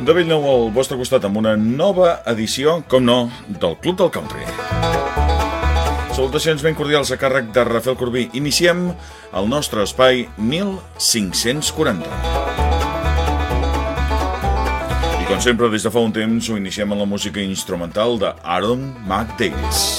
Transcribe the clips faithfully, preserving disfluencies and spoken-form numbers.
De bell nou al vostre costat amb una nova edició, com no, del Club del Country. Salutacions ben cordials a càrrec de Rafael Corbí. Iniciem el nostre espai mil cinc-cents quaranta. I com sempre, des de fa un temps, ho iniciem amb la música instrumental de Aaron McDavis.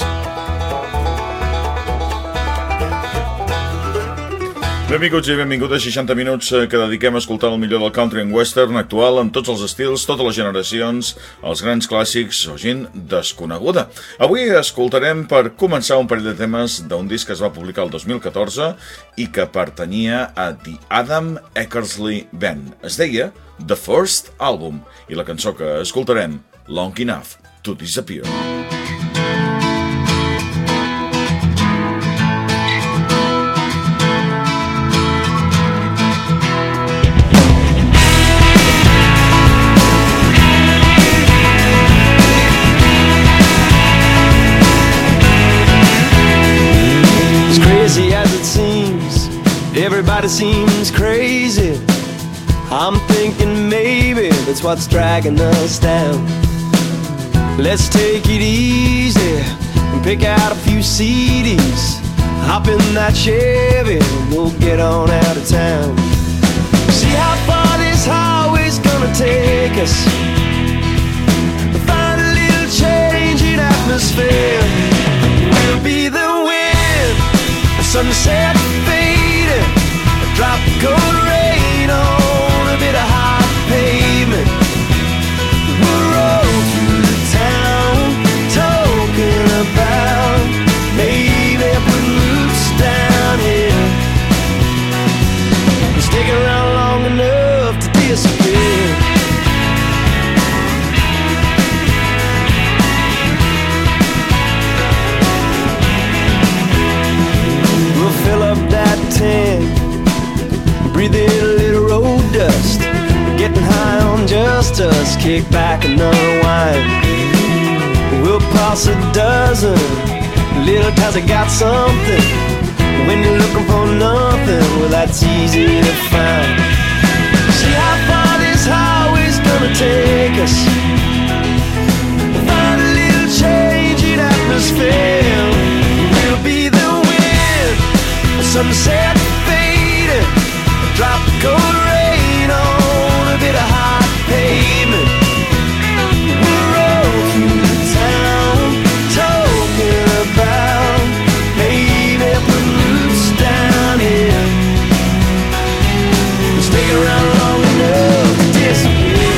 Benvinguts i benvinguts a seixanta minuts que dediquem a escoltar el millor del country and western actual amb tots els estils, totes les generacions, els grans clàssics o gent desconeguda. Avui escoltarem per començar un parell de temes d'un disc que es va publicar el dos mil catorze i que pertanyia a The Adam Eckersley Band. Es deia The First Album i la cançó que escoltarem, Long Enough to Disappear. Everybody seems crazy. I'm thinking maybe that's what's dragging us down. Let's take it easy and pick out a few C Ds. Hop in that Chevy and we'll get on out of town. See how far this highway's gonna take us. Find a little change in atmosphere. We'll be the wind, the sunset fading, a drop of cold rain on a bit of hot pavement. We'll roll through the town, talking about maybe putting roots down here. And stick around long enough to disappear. We'll fill up that tank, breathe in a little road dust, getting high on just us, kick back and unwind. We'll pass a dozen little towns that got something. When you're looking for nothing, well, that's easy to find. See how far this highway's gonna take us. Find a little change in atmosphere. We'll be the wind, the sunset fading, drop of cold rain on a bit of hot pavement. We'll roll through the town, talking about maybe putting roots down here. We'll stick around long enough to disappear.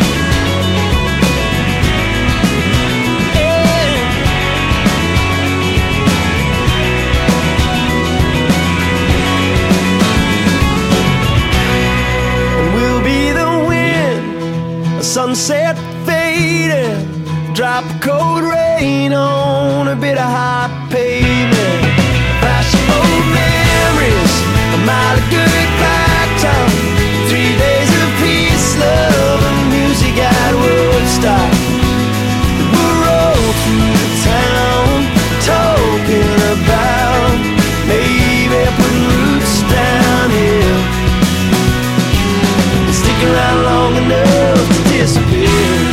Sunset fading, drop of cold rain on a bit of hot pavement. Flash of old memories, a mile of good black town. Three days of peace, love, and music at Woodstock. We'll roll through the town, talking about maybe putting roots down here. Stick around long enough to disappear.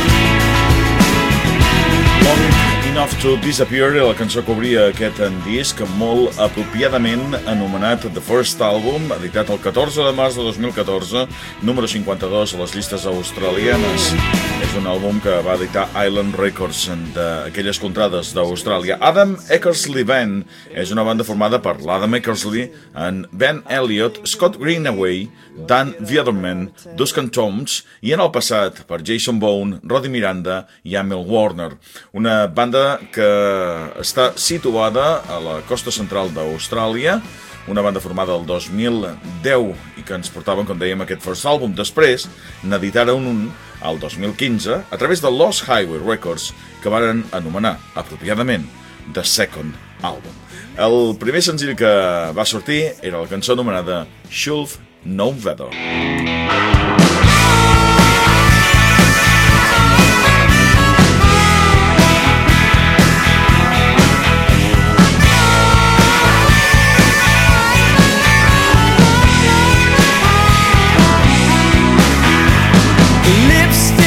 Long Enough to Disappear, la cançó que obria aquest disc molt apropiadament anomenat The First Album, editat el catorze de març de dos mil catorze, número cinquanta-dos a les llistes australianes. És un àlbum que va editar Island Records d'aquelles contrades d'Austràlia. Adam Eckersley Band és una banda formada per l'Adam Eckersley, en Ben Elliott, Scott Greenaway, Dan Viederman, Duncan Toms i en el passat per Jason Bone, Roddy Miranda i Amel Warner. Una banda que està situada a la costa central d'Austràlia, una banda formada el dos mil deu i que ens portaven, com dèiem, aquest first album. Després n'editaren un al dos mil quinze a través de Lost Highway Records, que varen anomenar apropiadament The Second Album. El primer senzill que va sortir era la cançó anomenada Should Know Better. Lipstick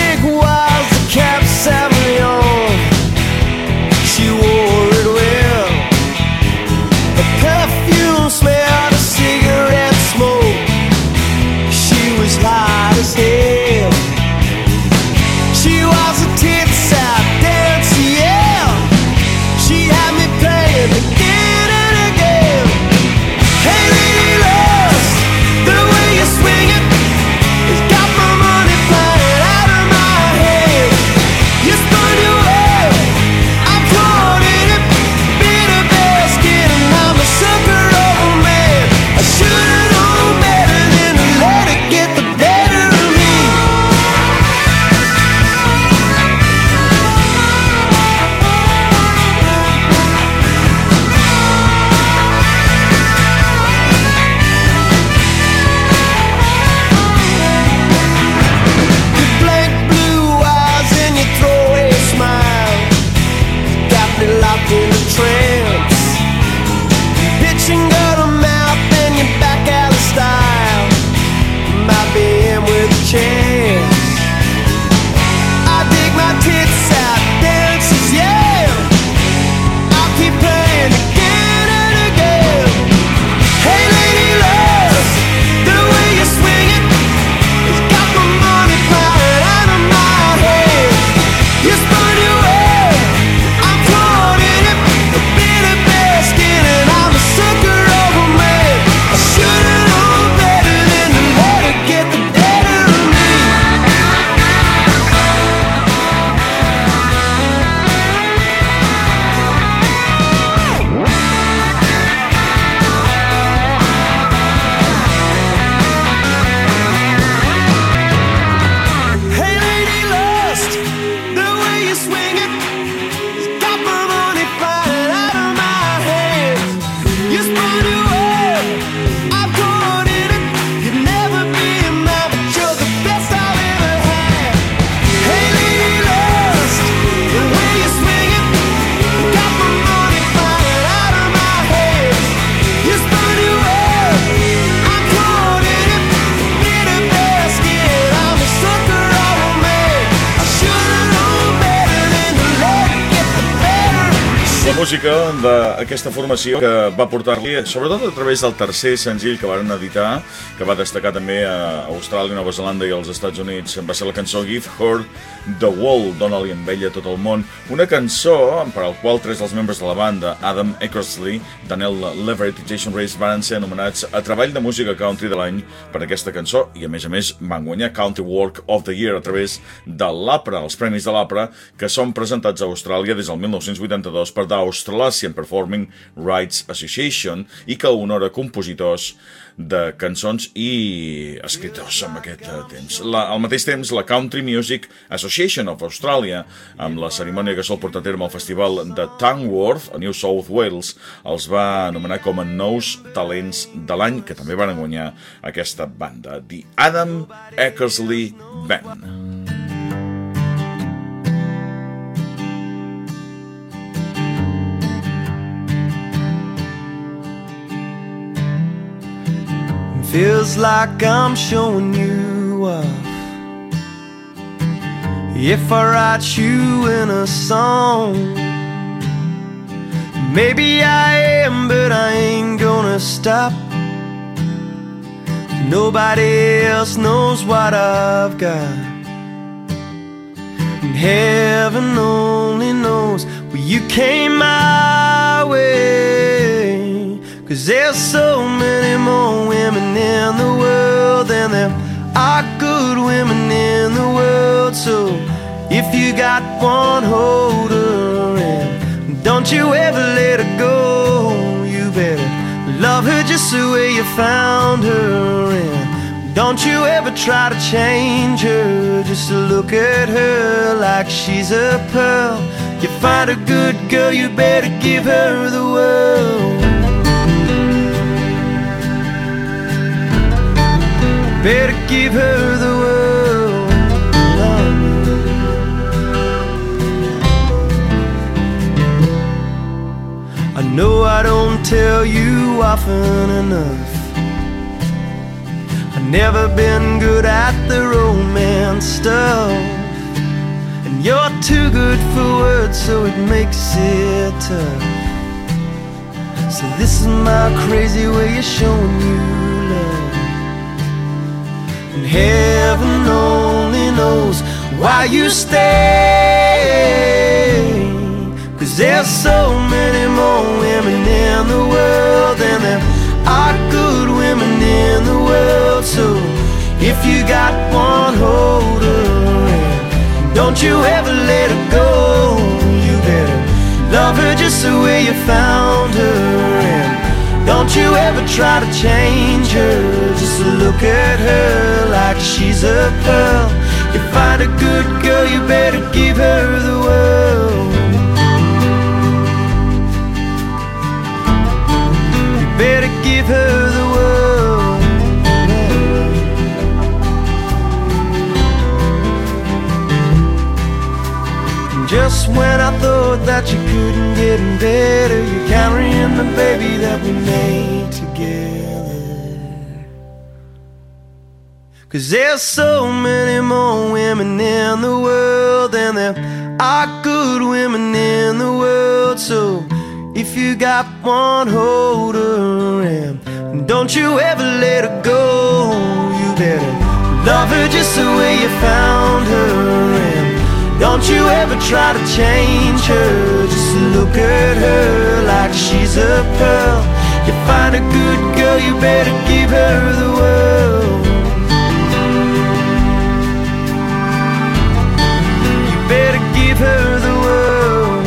música d'aquesta formació que va portar-li, sobretot a través del tercer senzill que van editar, que va destacar també a Austràlia, Nova Zelanda i als Estats Units. Va ser la cançó Give Her the World, dona-li amb ella tot el món. Una cançó per al qual tres dels membres de la banda, Adam Eckersley, Daniel Leverett i Jason Reyes, van ser anomenats a Treball de Música Country de l'any per aquesta cançó i, a més a més, van guanyar Country Work of the Year a través de l'A P R A, els premis de l'A P R A, que són presentats a Austràlia des del mil nou-cents vuitanta-dos per The Australasian Performing Rights Association i que honora compositors de cançons i escriptors en aquest temps. La, al mateix temps, la Country Music Association of Australia, amb la cerimònia que sol portar a terme al festival de Tamworth, a New South Wales, els va anomenar com a nous talents de l'any, que també van guanyar aquesta banda, The Adam Eckersley Band. Feels like I'm showing you off. If I write you in a song, maybe I am, but I ain't gonna stop. Nobody else knows what I've got, and heaven only knows where you came my way. 'Cause there's so many more women in the world than there are good women in the world. So if you got one, hold her and don't you ever let her go. You better love her just the way you found her, and don't you ever try to change her. Just look at her like she's a pearl. You find a good girl, you better give her the world. Better give her the world. I know I don't tell you often enough, I've never been good at the romance stuff, and you're too good for words, so it makes it tough. So this is my crazy way of showing you love. And heaven only knows why you stay. 'Cause there's so many more women in the world than there are good women in the world. So if you got one, hold her and don't you ever let her go. You better love her just the way you found her, and don't you ever try to change her. Just look at her like she's a pearl. You find a good girl, you better give her the world. You better give her the world. Just when I thought that you couldn't get better, you're carrying the baby that we made together. 'Cause there's so many more women in the world than there are good women in the world. So if you got one, hold her and don't you ever let her go. You better love her just the way you found her, and don't you ever try to change her. Just look at her like she's a pearl. You find a good girl, you better give her the world. You better give her the world.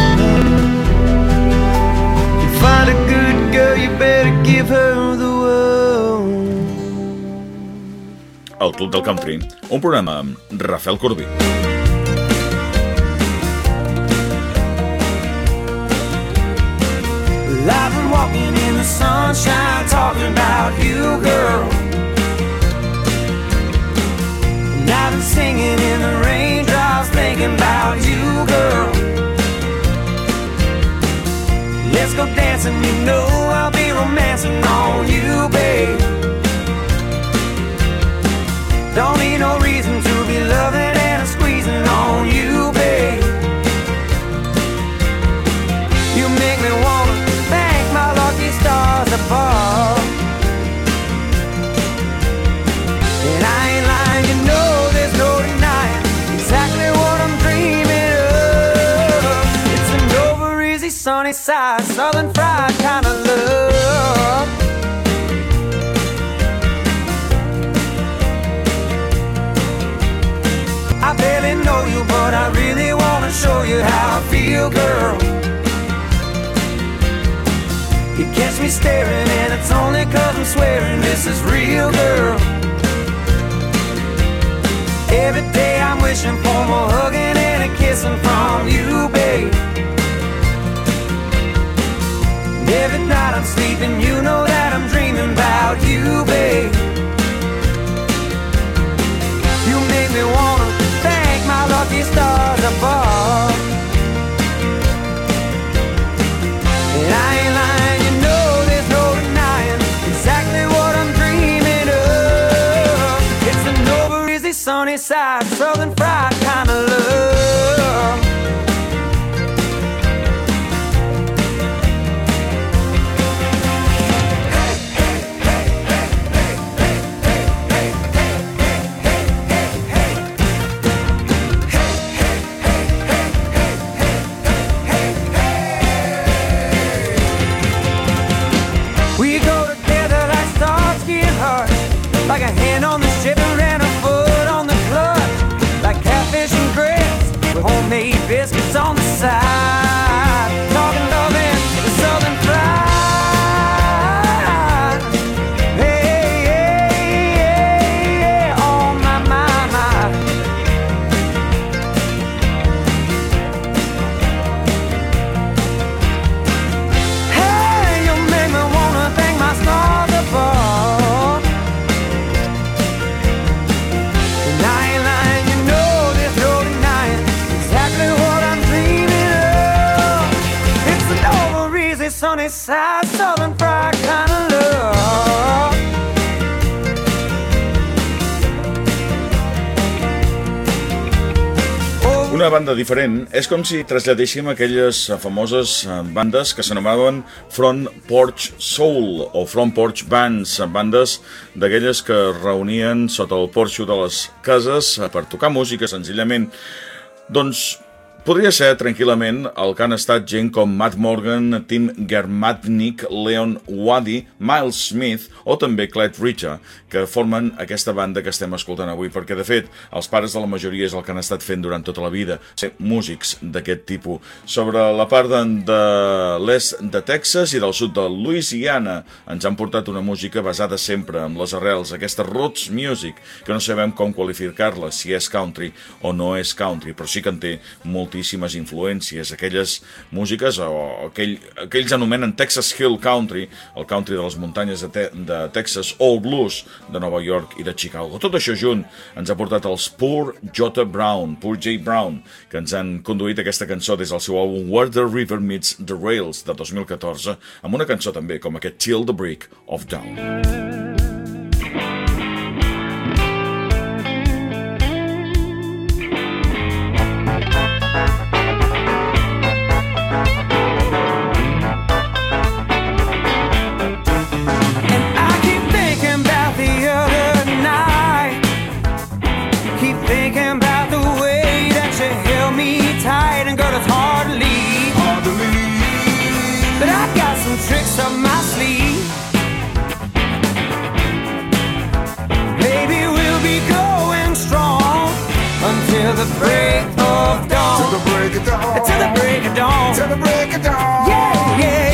You find a good girl, you better give her the world. El Club del Country, un programa amb Rafael Corbí. I've been walking in the sunshine, talking about you, girl. And I've been singing in the raindrops, thinking about you, girl. Let's go dancing, you know I'll be romancing on you, babe. Don't need no reason to be loving and squeezing on you, babe. You You catch me staring and it's only cause I'm swearing this is real, girl. Every day I'm wishing for more hugging and a kissing from you, babe. And every night I'm sleeping, you know that I'm dreaming about you, babe. You make me wanna thank my lucky stars above. And I ain't lying, you know there's no denying exactly what I'm dreaming of. It's an over easy sunny side, southern fried kind of love. Like a hand on the shipper and a foot on the clutch. Like catfish and grits with homemade biscuits on the side. Talking love and the southern fried. Hey, hey, hey, hey, oh my, my, my. Hey, you make me wanna thank my stars above. Sunny side, southern fried kind of love. Una banda diferent és com si traslladéssim aquelles famoses bandes que s'anomenaven Front Porch Soul o Front Porch Bands, bandes d'aquelles que es reunien sota el porxo de les cases per tocar música senzillament. Doncs podria ser tranquil·lament el que han estat gent com Matt Morgan, Tim Germatnik, Leon Waddy, Miles Smith o també Clyde Richa, que formen aquesta banda que estem escoltant avui, perquè de fet els pares de la majoria és el que han estat fent durant tota la vida, ser músics d'aquest tipus. Sobre la part de, de l'est de Texas i del sud de Louisiana ens han portat una música basada sempre en les arrels, aquesta roots music, que no sabem com qualificar-la, si és country o no és country, però sí que en té molt moltíssimes influències, aquelles músiques o aquell, aquells anomenen Texas Hill Country, el country de les muntanyes de, te, de Texas, o el blues de Nova York i de Chicago. Tot això junt ens ha portat els Poor J. Brown, Poor J. Brown, que ens han conduït aquesta cançó des del seu àlbum Where the River Meets the Rails de dos mil catorze, amb una cançó també com aquest Till the Break of Dawn. Tricks up my sleeve. Maybe we'll be going strong until the break of dawn. Till the break of dawn. Till the break of dawn. Till the break of dawn. Yeah, yeah.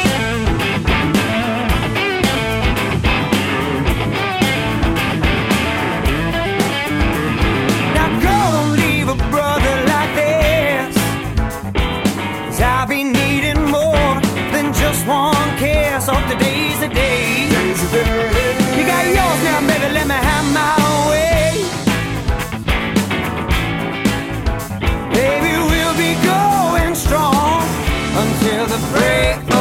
Now go, don't leave a brother like this, 'cause I'll be needing more than just one kiss. Oh, today's the day. Today's the day. You got yours now, baby, let me have my way. Baby, we'll be going strong until the break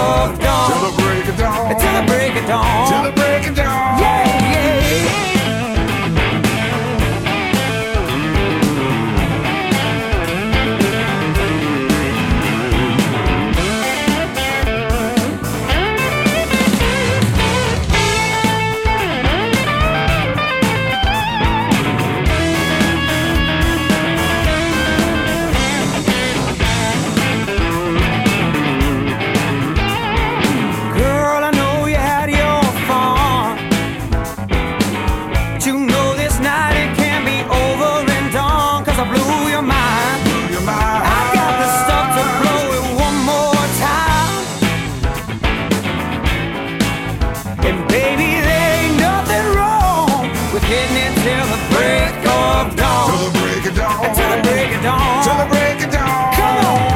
hitting it till the break of dawn. Till the break of dawn. Till the break of dawn. Till the break of dawn. Come on.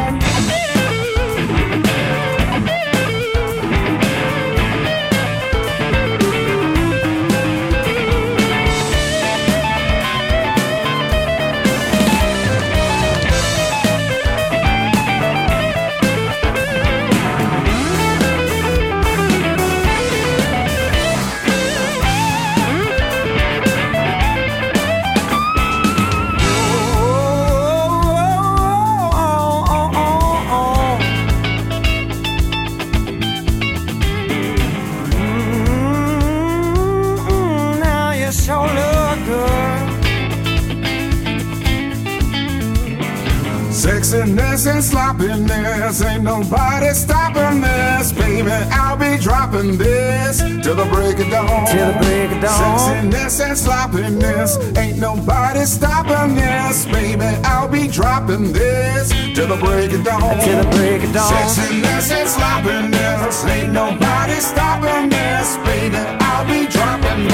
Sexiness and sloppiness, ain't nobody stopping this. Baby, I'll be dropping this till the break of dawn. Till the break of dawn. Sexiness and sloppiness, ain't nobody stopping this. Baby, I'll be dropping this till the break of dawn. Till the break of dawn. Sexiness and sloppiness, ain't nobody stopping this. Baby, I'll be dropping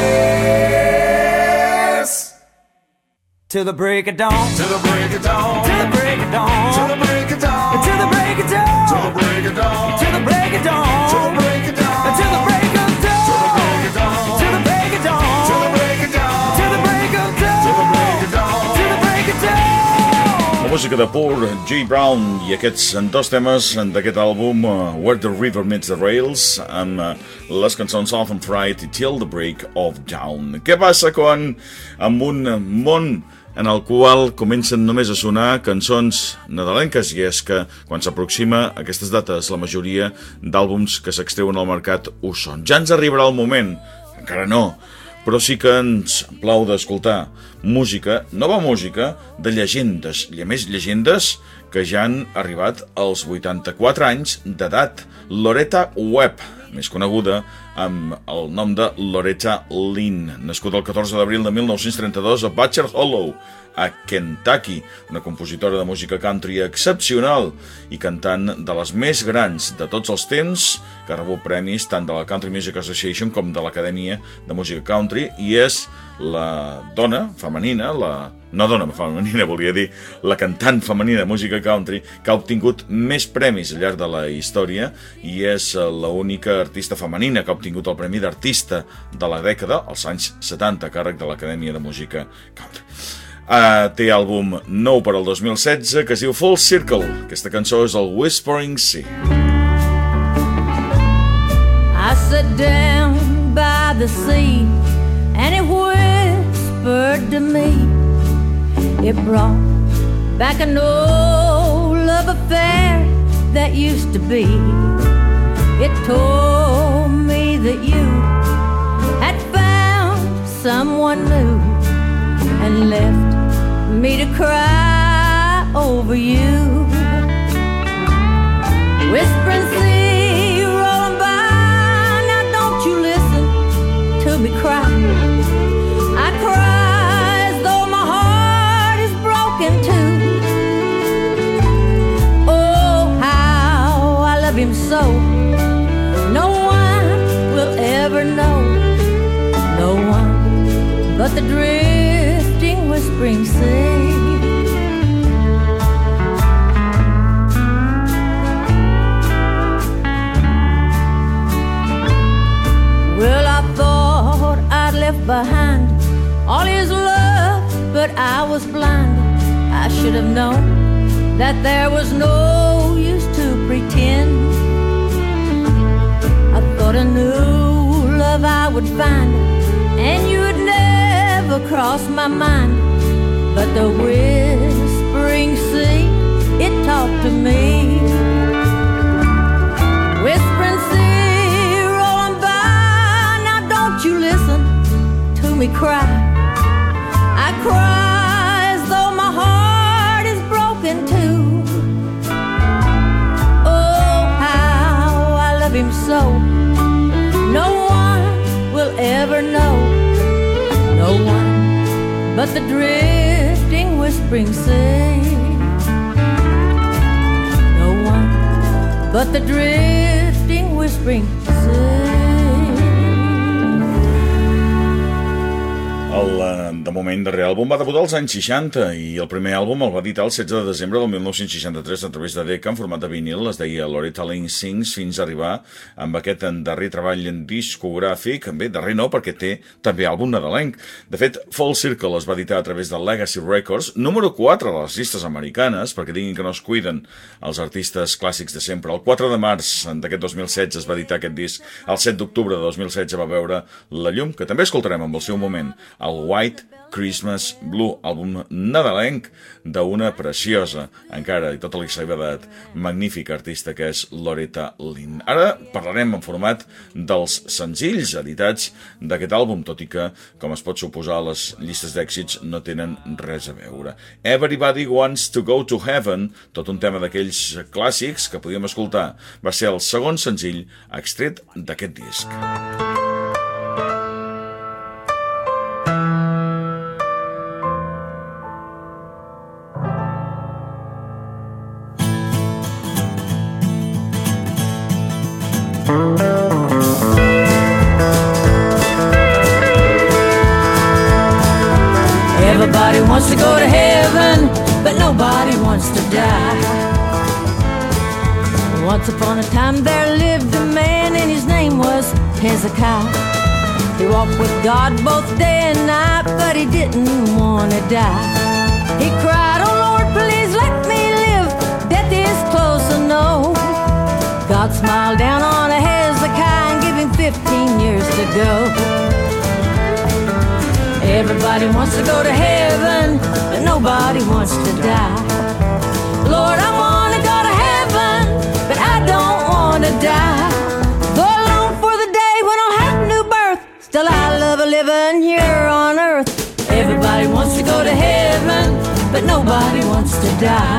this till the break of dawn. till the break of dawn. Till the break of dawn. Till the break of dawn. Till the break of dawn. Till the break of dawn. Till the break of dawn. Till the break of dawn. Till the break of dawn. Till the break of dawn. Till the break of dawn. Till the break of dawn. Till the break of dawn. Till the break of dawn. La música de Paul G. Brown i aquests dos temes d'aquest àlbum, uh, Where the River Meets the Rails, amb uh, les cançons South and Fright i Till the Break of Dawn. Què passa quan amb un món en el qual comencen només a sonar cançons nadalenques, i és que quan s'aproxima aquestes dates la majoria d'àlbums que s'extreuen al mercat ho són. Ja ens arribarà el moment, encara no, però sí que ens plau d'escoltar música, nova música de llegendes, i a més llegendes que ja han arribat als vuitanta-quatre anys d'edat. Loretta Webb, més coneguda amb el nom de Loretta Lynn, nascuda el catorze d'abril de mil nou-cents trenta-dos a Butcher Hollow, a Kentucky, una compositora de música country excepcional i cantant de les més grans de tots els temps, que ha rebut premis tant de la Country Music Association com de l'Acadèmia de Música Country, i és la dona femenina, la no dona femenina, volia dir, la cantant femenina de música country que ha obtingut més premis al llarg de la història, i és l'única artista femenina que ha obtingut el Premi d'Artista de la dècada, als anys setanta, a càrrec de l'Acadèmia de Música Country. Uh, té àlbum nou per al dos mil setze que es diu Full Circle. Aquesta cançó és el Whispering Sea. I sat down by the sea and it whispered to me. It brought back an old love affair that used to be. It told me that you had found someone new and left me to cry over you. Whispering sea rolling by, now don't you listen to me cry. I cry as though my heart is broken too. Oh, how I love him so. No one will ever know. No one but the drifting whispering sea. Well, I thought I'd left behind all his love, but I was blind. I should have known that there was no use to pretend. I thought a new love I would find, and you would never cross my mind. But the whispering sea, it talked to me. Whispering sea rolling by, now don't you listen to me cry. I cry as though my heart is broken too. Oh, how I love him so. No one will ever know. No one but the drifting whispering sea. No one but the drifting whispering sea. El, de moment, darrer àlbum va debutar als anys seixanta i el primer àlbum el va editar el setze de desembre del mil nou-cents seixanta-tres a través de Decca en format de vinil, es deia Loretta Lynn Sings, fins a arribar amb aquest darrer treball discogràfic. Bé, darrer no, perquè té també àlbum nadalenc. De fet, Full Circle es va editar a través de Legacy Records, número quatre de les llistes americanes, perquè diguin que no es cuiden els artistes clàssics de sempre. El quatre de març d'aquest dos mil setze es va editar aquest disc, el set d'octubre de dos mil setze va veure la llum, que també escoltarem amb el seu moment, el White Christmas Blue, àlbum nadalenc d'una preciosa, encara i tota la seva edat, magnífica artista que és Loretta Lynn. Ara parlarem en format dels senzills editats d'aquest àlbum, tot i que, com es pot suposar, les llistes d'èxits no tenen res a veure. Everybody Wants to Go to Heaven, tot un tema d'aquells clàssics que podíem escoltar, va ser el segon senzill extret d'aquest disc. Everybody wants to go to heaven, but nobody wants to die. Once upon a time there lived a man and his name was Hezekiah. He walked with God both day and night, but he didn't want to die. He cried, "Oh Lord, please let me live, death is close, I know." God smiled down on Hezekiah and gave him fifteen years to go. Everybody wants to go to heaven, but nobody wants to die. Lord, I want to go to heaven, but I don't want to die. Though I long for the day when I'll have a new birth, still I love living here on earth. Everybody wants to go to heaven, but nobody wants to die.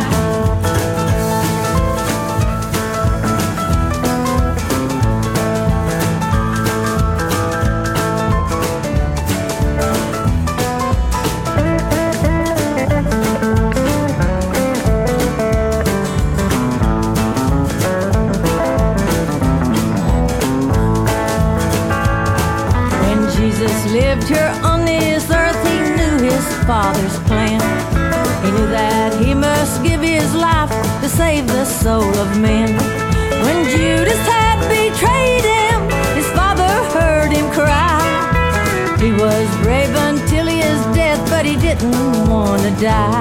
Lived here on this earth, he knew his Father's plan. He knew that he must give his life to save the soul of man. When Judas had betrayed him, his Father heard him cry. He was brave until his death, but he didn't want to die.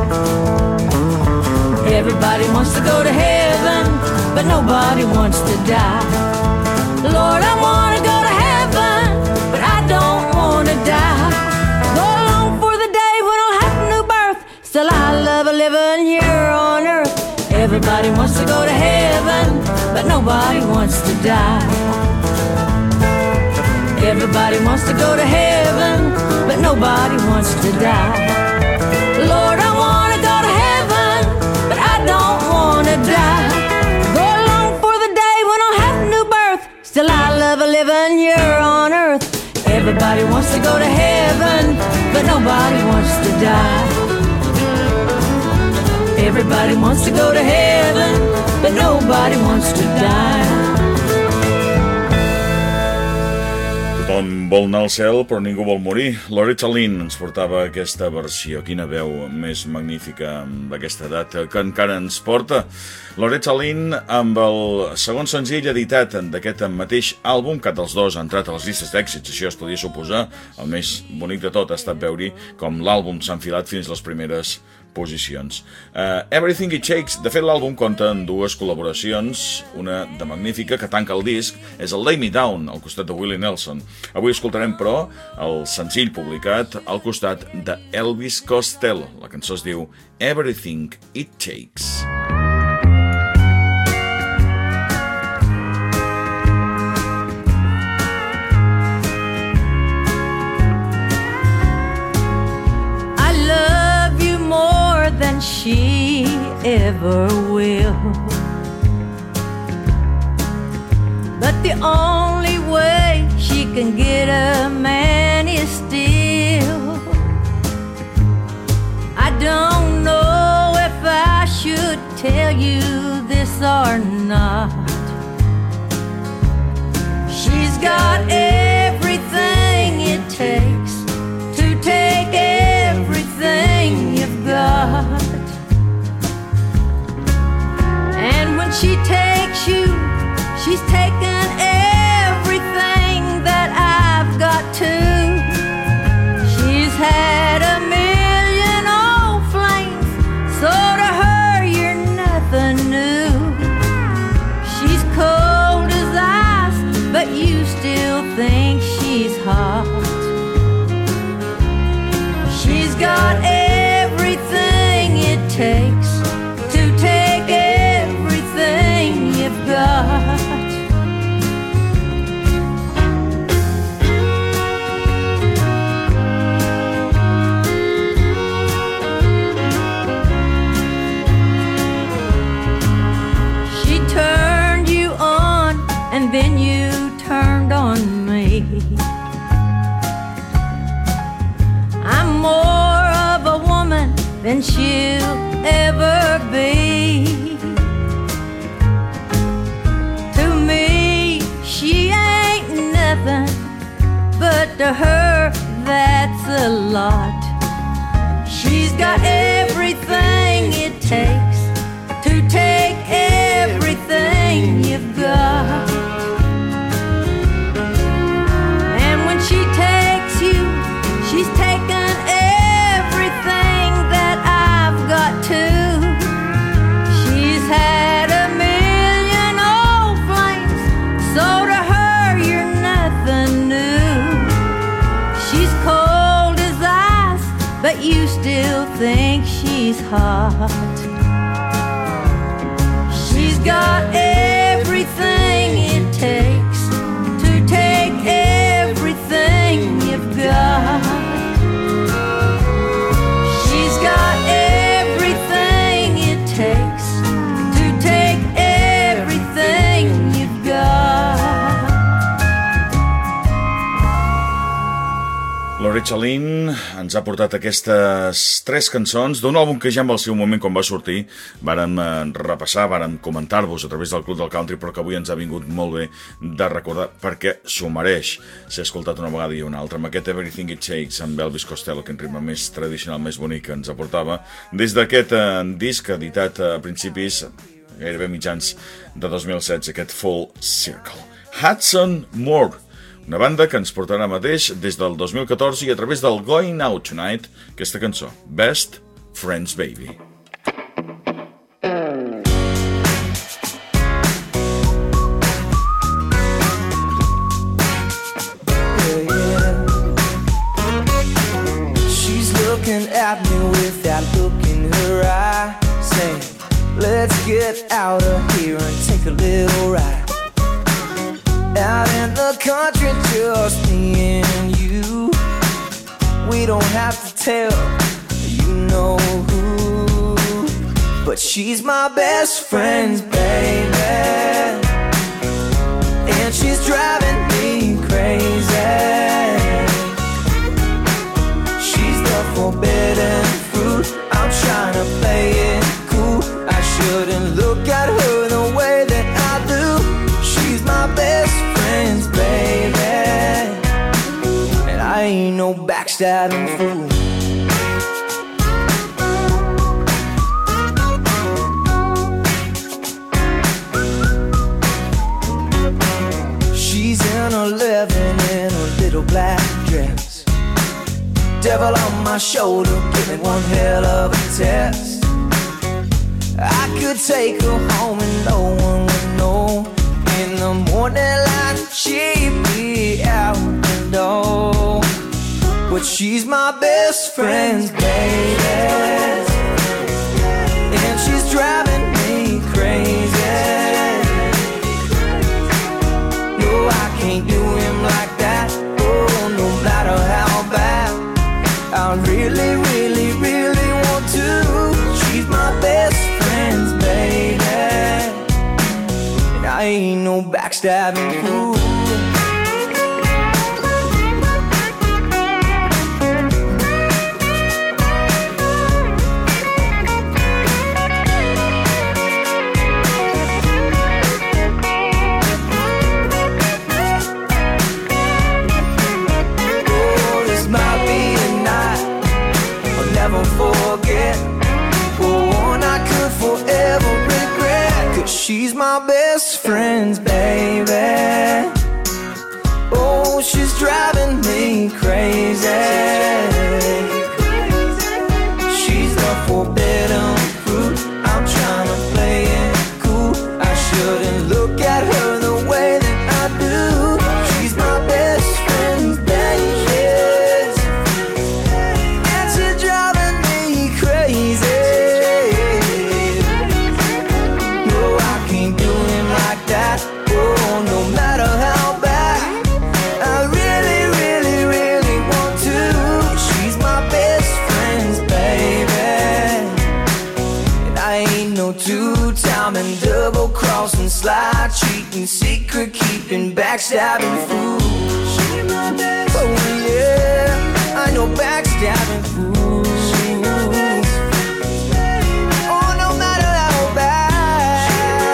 Everybody wants to go to heaven, but nobody wants to die. Lord, I want to go to heaven, but I don't want to die. Go long for the day when I'll have a new birth, still I love living here on earth. Everybody wants to go to heaven, but nobody wants to die. Everybody wants to go to heaven, but nobody wants to die. Lord, I want to go to heaven, but I don't want to die. Go long for the day when I'll have a new birth, still I love living here on earth. Everybody wants to go to heaven, but nobody wants to die. Everybody wants to go to heaven, but nobody wants to die. Tothom vol anar al cel, però ningú vol morir. Loretta Lynn ens portava aquesta versió. Quina veu més magnífica d'aquesta edat que encara ens porta. Loretta Lynn amb el segon senzill editat d'aquest mateix àlbum, cap dels dos ha entrat a les llistes d'èxits, això es podia suposar. El més bonic de tot ha estat veure com l'àlbum s'ha enfilat fins a les primeres posicions. Uh, Everything It Takes, de fet l'àlbum compta amb dues col·laboracions, una de magnífica que tanca el disc, és el Lay Me Down, al costat de Willie Nelson. Avui escoltarem, però, el senzill publicat al costat de Elvis Costello. La cançó es diu Everything It Takes. Than she ever will. But the only way she can get a man is still. I don't know if I should tell you this or not. She's got everything it takes to and then you turned on me. I'm more of a woman than she'll ever be. To me, she ain't nothing, but to her, that's a lot. She's got everything it takes to take everything you've got. And when she takes you, she's taken everything that I've got too. She's had a million old flames, so to her you're nothing new. She's cold as ice, but you still think she's hot. She's got everything it takes to take everything you've got. She's got everything it takes to take everything you've got. Loretta Lynn ens ha portat aquestes tres cançons d'un àlbum que ja en el seu moment, quan va sortir, vàrem repassar, vàrem comentar-vos a través del Club del Country, però que avui ens ha vingut molt bé de recordar perquè s'ho mereix ser escoltat una vegada i una altra, amb aquest Everything It Takes amb Elvis Costello, que en ritme més tradicional, més bonic, que ens aportava des d'aquest eh, disc editat a principis, gairebé mitjans de dos mil setze, aquest Full Circle. Hudson Moore, una banda que ens portarà mateix des del dos mil catorze i a través del Going Out Tonight, aquesta cançó, Best Friends Baby. She's looking at me with that look in her eye, saying, let's get out of here and take a little ride. Out in the country, just me and you. We don't have to tell, you know who. But she's my best friend's baby, and she's driving me crazy. She's the forbidden fruit, I'm trying to play it cool. I shouldn't look at her the way that I do. She's my best friend's baby, and I ain't no backstabbing fool. She's in a living in a little black dress, devil on my shoulder, giving one hell of a test. I could take her home and no one would know. In the morning light, she'd be out the door. But she's my best friend's baby, and she's driving me crazy. No, I can't do him like that, oh, no matter how bad. I really, really, really want to. She's my best friend's baby, I ain't no backstabbing fool. Oh, this might be a night I'll never forget, or one I could forever regret. 'Cause she's my best friend's baby, oh, she's driving me crazy. She's the forbidden fruit, I'm trying to play it cool. I shouldn't look at her the way that I do. She's my best friend's baby, and she's driving me crazy. Oh, no matter how bad, I really, really, really want to. She's my best friend's baby, and I ain't no two-time and double-crossing slide cheat. cheating, secret keeping, backstabbing fool. Oh yeah, I know backstabbing fool. Oh, no matter how bad,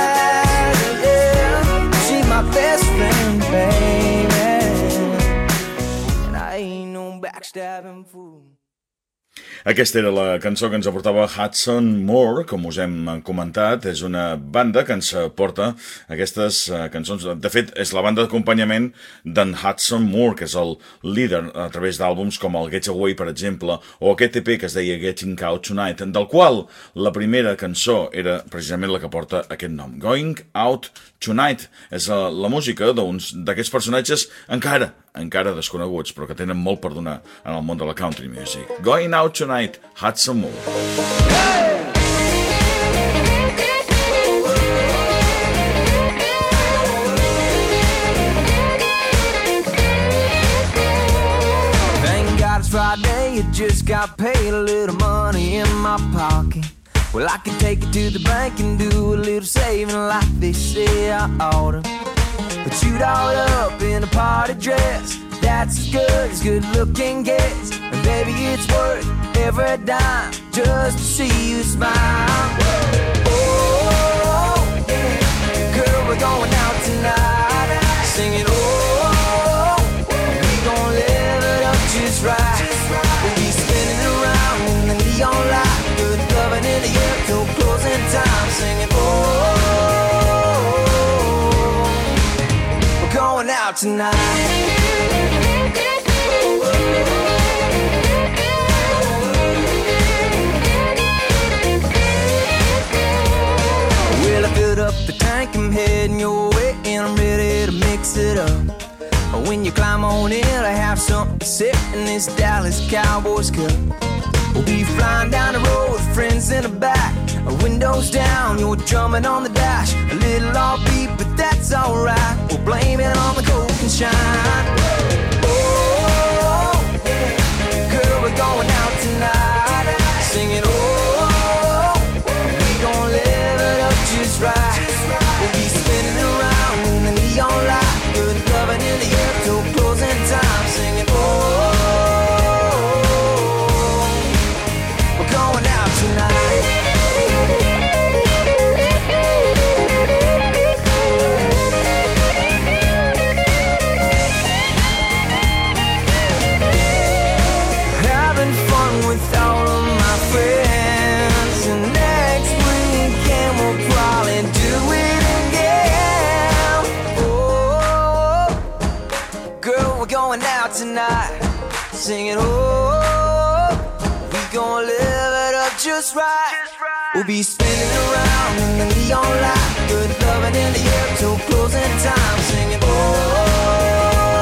yeah, she's my best friend, baby, and I ain't no backstabbing fool. Aquesta era la cançó que ens aportava Hudson Moore, com us hem comentat. És una banda que ens porta aquestes cançons. De fet, és la banda d'acompanyament d'en Hudson Moore, que és el líder a través d'àlbums com el Get Away, per exemple, o aquest E P que es deia Getting Out Tonight, del qual la primera cançó era precisament la que porta aquest nom, Going Out Tonight. És la música d'uns d'aquests personatges encara encara desconeguts, però que tenen molt per donar en el món de la country music. Going Out Tonight, Hudson Moore. Thank God it's Friday, I just got paid, a little money in my pocket. Well, I can take it to the bank and do a little saving like they say I oughta. But you dolled up in a party dress, that's as good as good looking gets. And baby, it's worth every dime just to see you smile. Oh, girl, we're going out tonight, singing oh, we gon' live it up just right. We'll be spinning around in the neon light, good loving in the air till closing time, singing oh, going out tonight. Well, I filled up the tank, I'm heading your way, and I'm ready to mix it up. When you climb on in, I have something to sip in this Dallas Cowboys cup. We'll be flying down the road with friends in the back, windows down, you're drumming on the dash. A little offbeat, but that's alright. We'll blame it on the coke and shine. Oh, girl, we're going out tonight, singing oh, we gon' live it up just right. We'll be spinning around in the neon light, good loving in the air till closing time, singing oh, we're going out tonight. Tonight, singing oh, we gon' live it up just right. We'll be spinning around in the neon light, good loving in the air till closing time, singing oh.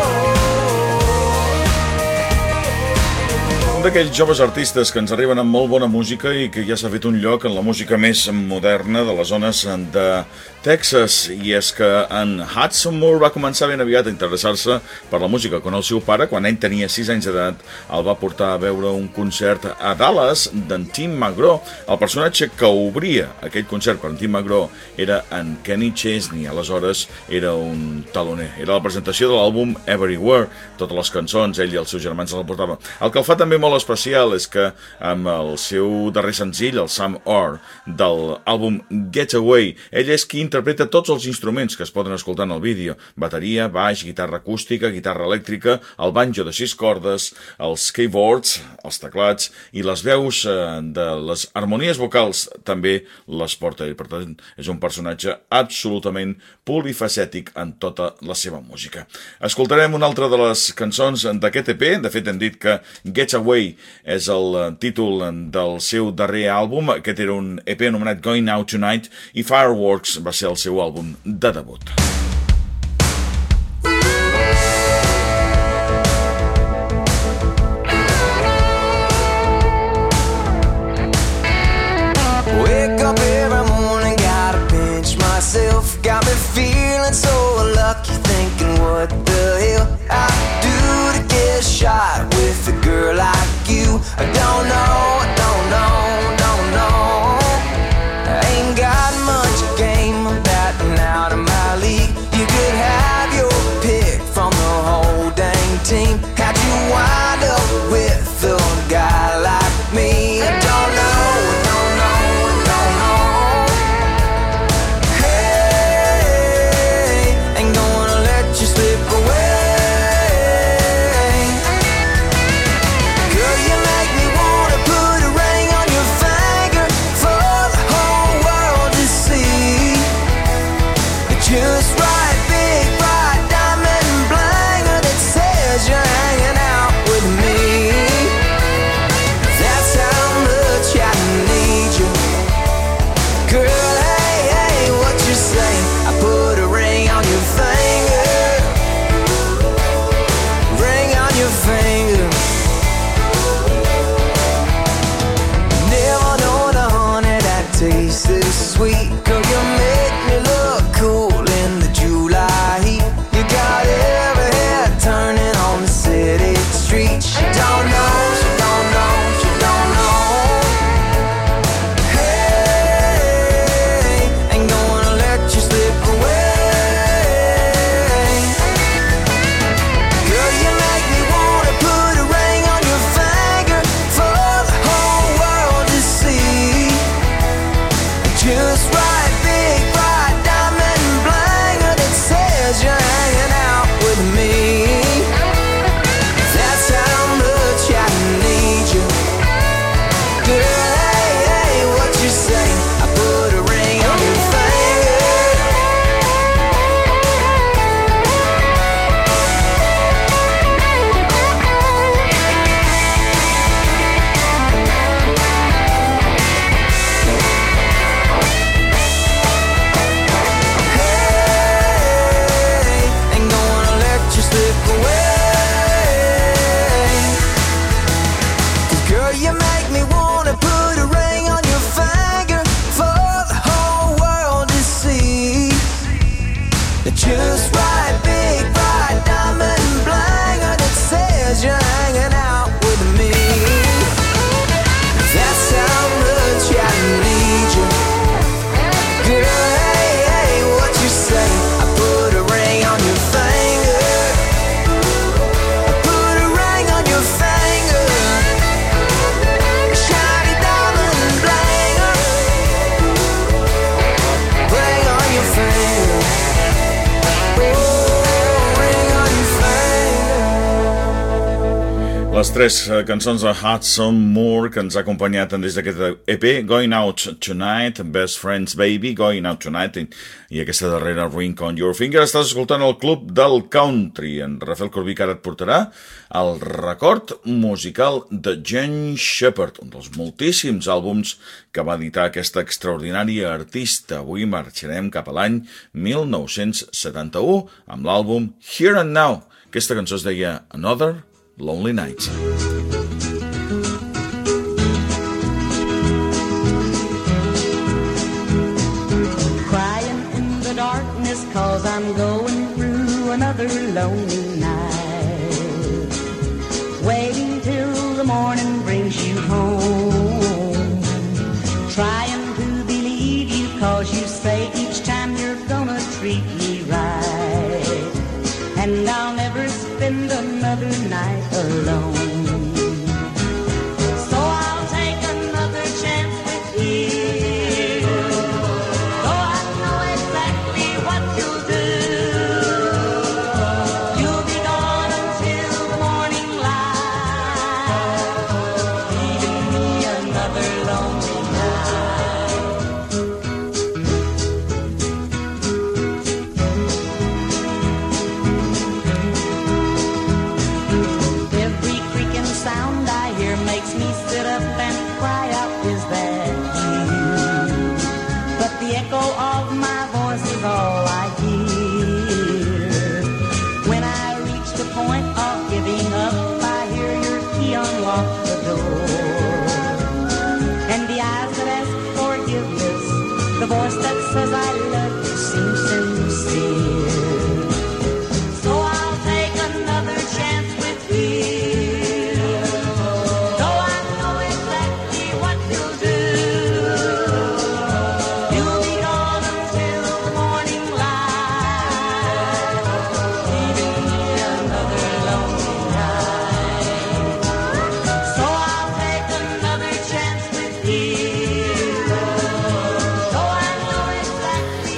Un d'aquells joves artistes que ens arriben amb molt bona música i que ja s'ha fet un lloc en la música més moderna de les zones de Texas, i és que en Hudson Moore va començar ben aviat a interessar-se per la música quan el seu pare, quan ell tenia sis anys d'edat, el va portar a veure un concert a Dallas d'en Tim McGraw. El personatge que obria aquell concert per en Tim McGraw era en Kenny Chesney, aleshores era un taloner. Era la presentació de l'àlbum Everywhere, totes les cançons, ell i els seus germans se la portaven. El que el fa també molt especial és que amb el seu darrer senzill, el Some Are, del àlbum Get Away, ell és qui interpreta tots els instruments que es poden escoltar en el vídeo: bateria, baix, guitarra acústica, guitarra elèctrica, el banjo de sis cordes, els keyboards, els teclats i les veus de les harmonies vocals també les porta ell. Per tant, és un personatge absolutament polifacètic en tota la seva música. Escoltarem una altra de les cançons d'aquest E P. De fet, hem dit que Get Away és el títol del seu darrer àlbum. Aquest era un E P anomenat Going Out Tonight, i Fireworks va ser el seu àlbum de debut. Wake up every morning, gotta pinch myself, got me feeling so lucky, thinking what the hell I do to get shot with a girl like you. I don't know, I don't know, don't know. I ain't got much game, I'm batting out of my league. team. How'd you wind up with a guy like me? I don't know, don't know, don't know. Hey, ain't gonna let you slip away. Girl, you make me wanna put a ring on your finger for the whole world to see. Just right, big, bright diamond blanger that says you're hanging out with me. That's how much I need you. Girl, hey, hey, what you say? I put a ring on your finger. Ring on your finger. Never known a honey that tastes this sweet. Girl, you make me look cool in the July heat. You got every head turning on the city street. She don't know, she don't know, she don't know. Hey, ain't gonna let you slip away. Girl, you make me wanna put a ring on your finger for the whole world to see. Just right, big, bright diamond blanger that says you're hanging out with me. That's how much I need you. Girl, hey, hey, what you say? I put a ring on your finger. Hey, ain't gonna let you slip away. 'Cause girl, you make me wanna put a ring on your finger for the whole world to see. Just right, big, bright diamond blanger that says you're hanging out with me. That's how much I need you. Girl, hey, hey, what you say? I put a ring on your finger. I put a ring on your finger. Shiny diamond blanger. Ring on your finger. Oh, ring on your finger. Les tres eh, cançons de Hudson Moore que ens ha acompanyat des d'aquest E P, Going Out Tonight, Best Friends Baby, Going Out Tonight, i, i aquesta darrera, Ring on Your Finger. Estàs escoltant el Club del Country. En Rafael Corbí que ara et portarà el record musical de Jean Shepherd, un dels moltíssims àlbums que va editar aquesta extraordinària artista. Avui marxarem cap a l'any mil nou-cents setanta-u amb l'àlbum Here and Now. Aquesta cançó es deia Another Lonely Night. Crying in the darkness 'cause I'm going through another lonely night. Waiting till the morning brings you home. Trying to believe you 'cause you say each time you're gonna treat me right. And I'll never spend another night alone. So I'll take another chance with you. Though I know exactly what you'll do. You'll be gone until the morning light, leaving me another lonely night. Every creaking sound I hear makes me sit up and cry out, is that you? But the echo of my voice is all I hear. When I reach the point of giving up, I hear your key unlock the door. And the eyes that ask forgiveness, the voice that says I love you seems sincere. So I'll take another chance with you. Though I know exactly what you'll do. You'll be gone until the morning light, leaving me another lonely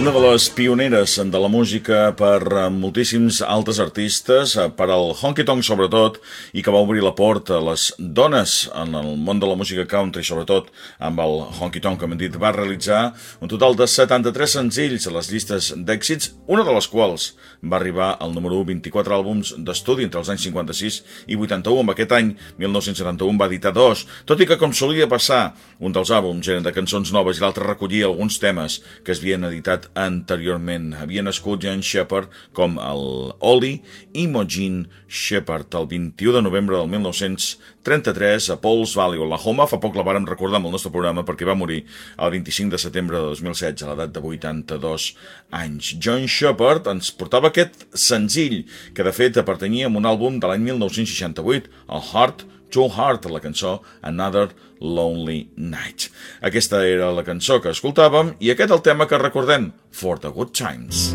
Una de les pioneres de la música per moltíssims altres artistes, per al honky-tonk sobretot, i que va obrir la porta a les dones en el món de la música country, sobretot amb el honky-tonk, com hem dit, va realitzar un total de setanta-tres senzills a les llistes d'èxits, una de les quals va arribar al número u, vint-i-quatre àlbums d'estudi entre els anys cinquanta-sis i vuitanta-u. Amb aquest any, mil nou-cents setanta-u, va editar dos, tot i que, com solia passar, un dels àlbums eren de cançons noves i l'altre recollia alguns temes que es havien editat anteriorment. Havia nascut Jean Shepherd com el Ollie Imogen Shepherd el vint-i-u de novembre del mil nou-cents trenta-tres a Pauls Valley, Oklahoma. Fa poc la vàrem recordar amb el nostre programa perquè va morir el vint-i-cinc de setembre de dos mil setze a l'edat de vuitanta-dos anys. John Shepherd ens portava aquest senzill que de fet pertanyia a un àlbum de l'any mil nou-cents seixanta-vuit, el Heart to Heart, la cançó Another Lonely Night. Aquesta era la cançó que escoltàvem i aquest el tema que recordem, For the Good Times.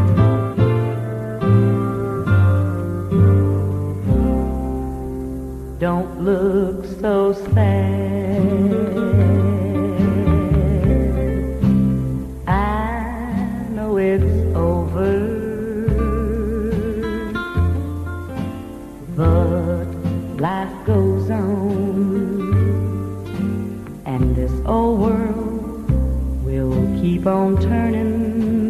Don't look so sad. I know it's over, but life goes on, and this old world will keep on turning.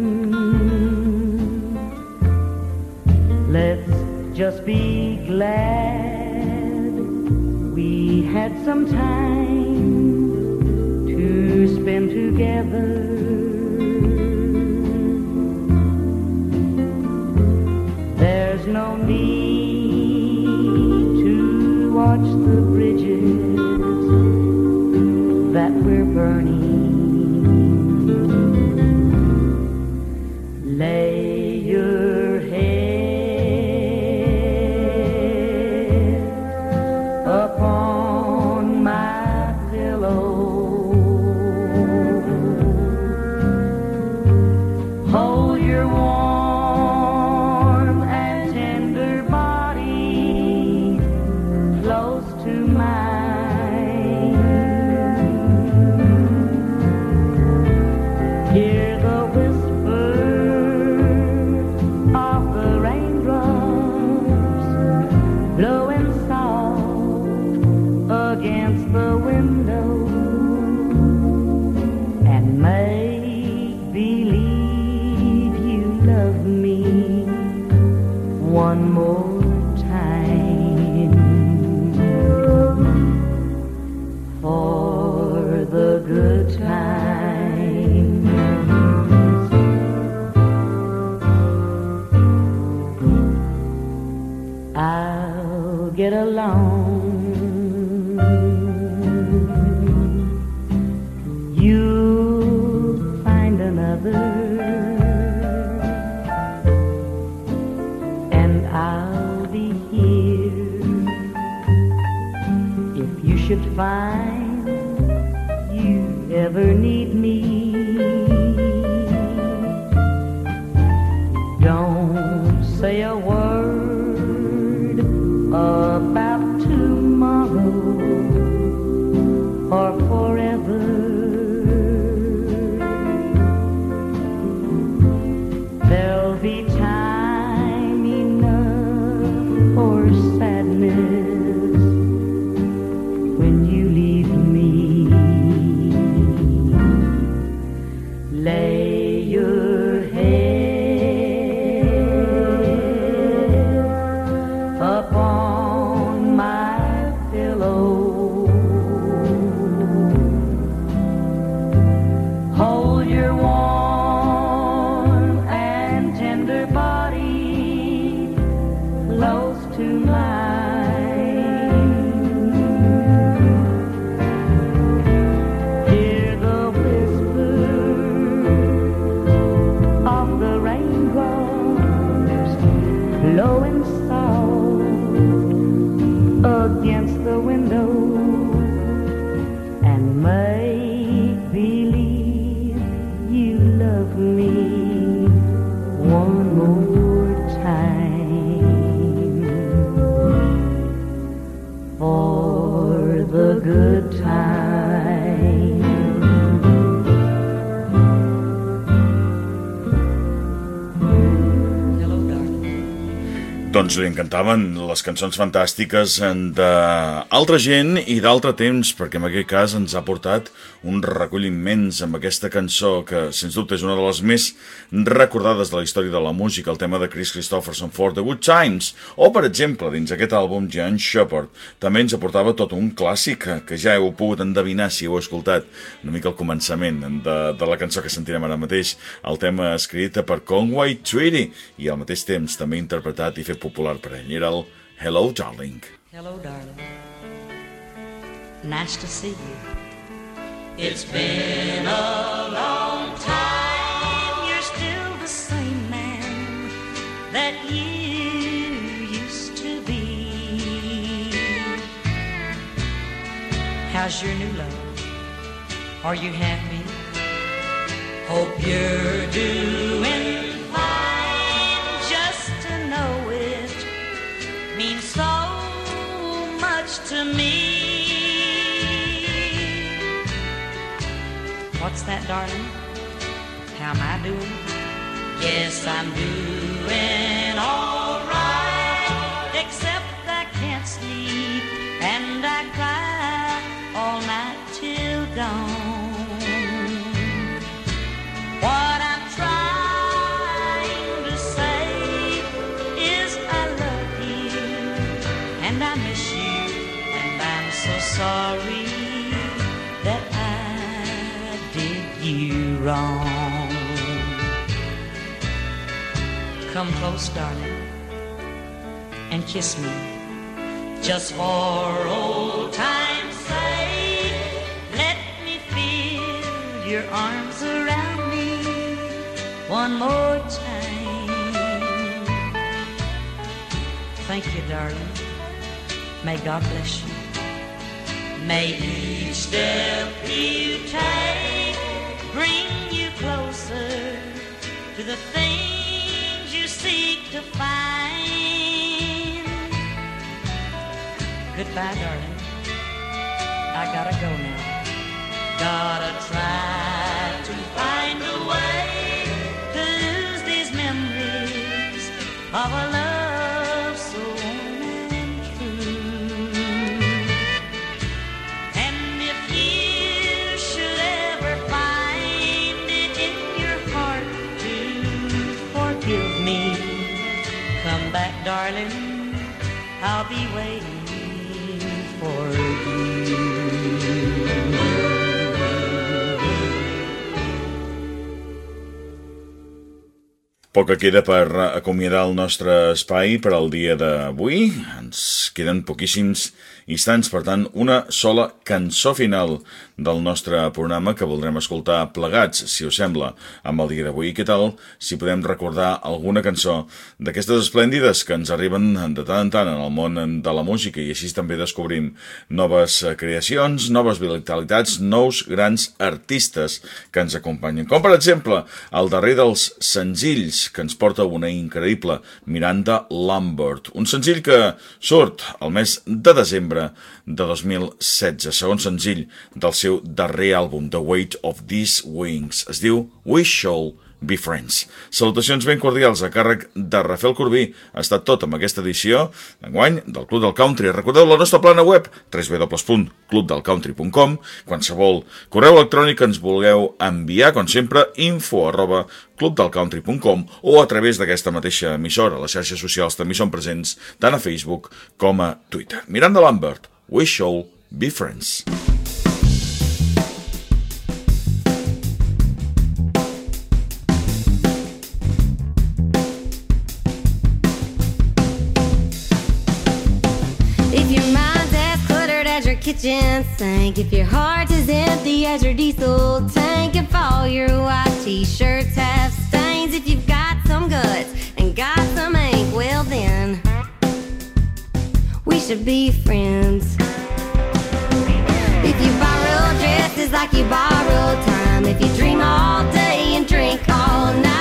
Let's just be glad we had some time to spend together. There's no need to watch the bridges that we're burning. Lay your head upon my pillow. Hold your warm and tender body close to mine. Hear the whisper of the raindrops blowing soft against the window, and make believe you love me one more time. For the good times, I'll get along. You'll find another, and I'll be here if you should find you ever need me. Don't say a word about tomorrow or forever. There'll be time enough for sadness when you leave me. Lay your head upon my pillow. Hold your warm and tender body close to mine. Hear the whisper of the raindrops blowing soft against the window, and make believe you love me one more time. For the good times, Doncs li encantaven les cançons fantàstiques d'altra gent i d'altre temps, perquè en aquest cas ens ha portat un recull immens amb aquesta cançó que, sens dubte, és una de les més recordades de la història de la música, el tema de Kris Kristofferson, For the Good Times, o, per exemple, dins aquest àlbum, Jean Shepherd, també ens aportava tot un clàssic que ja heu pogut endevinar si heu escoltat una mica el començament de, de la cançó que sentirem ara mateix, el tema escrit per Conway Twitty i al mateix temps també interpretat i fet popular per ell. Era el Hello Darling. Hello darling, nice to see you. It's been a long time. You're still the same man that you used to be. How's your new love? Are you happy? Hope you're doing fine. Just to know it means so much to me. What's that, darling? How am I doing? Yes, I'm doing all right, except I can't sleep and I cry all night till dawn. What I'm trying to say is I love you and I miss you, and I'm so sorry that I did you wrong. Come close, darling, and kiss me, just for old time's sake. Let me feel your arms around me one more time. Thank you, darling. May God bless you. May each step you take bring you closer to the things you seek to find. Goodbye, darling. I gotta go now. Gotta try to find a way to lose these memories of a love so warm and true. And if you should ever find it in your heart to forgive me, come back, darling, I'll be waiting for you. Poc que queda per acomiadar el nostre espai per al dia d'avui. Ens queden poquíssims instants, per tant, una sola cançó final del nostre programa que voldrem escoltar plegats, si us sembla, amb el dia d'avui. Què tal si podem recordar alguna cançó d'aquestes esplèndides que ens arriben de tant en tant en el món de la música, i així també descobrim noves creacions, noves vitalitats, nous grans artistes que ens acompanyen. Com, per exemple, el darrer dels senzills que ens porta una increïble Miranda Lambert. Un senzill que surt el mes de desembre de dos mil setze, segon senzill del seu darrer àlbum, The Weight of These Wings. Es diu We Shall Be Friends. Salutacions ben cordials a càrrec de Rafael Corbí. Ha estat tot amb aquesta edició d'enguany del Club del Country. Recordeu la nostra plana web, w w w punt club del country punt com. Qualsevol correu electrònic que ens vulgueu enviar, com sempre, info arroba club del country punt com, o a través d'aquesta mateixa emissora. Les xarxes socials també són presents tant a Facebook com a Twitter. Miranda Lambert, We Shall Be Friends. Kitchen sink, if your heart is empty as your diesel tank, if all your white t-shirts have stains, if you've got some guts and got some ink, well then we should be friends. If you borrow dresses like you borrow time, if you dream all day and drink all night,